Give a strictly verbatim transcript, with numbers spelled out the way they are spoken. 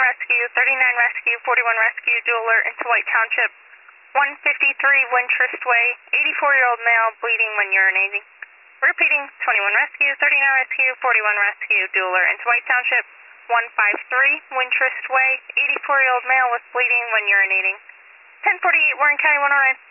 rescue, thirty-nine rescue, forty-one rescue, dual alert into White Township, one fifty-three Wintrust Way, eighty-four-year-old male bleeding when urinating. Repeating, twenty-one rescue, thirty-nine rescue, forty-one rescue, dual alert into White Township, one fifty-three Wintrust Way, eighty-four-year-old male with bleeding when urinating. ten forty-eight Warren County one oh nine.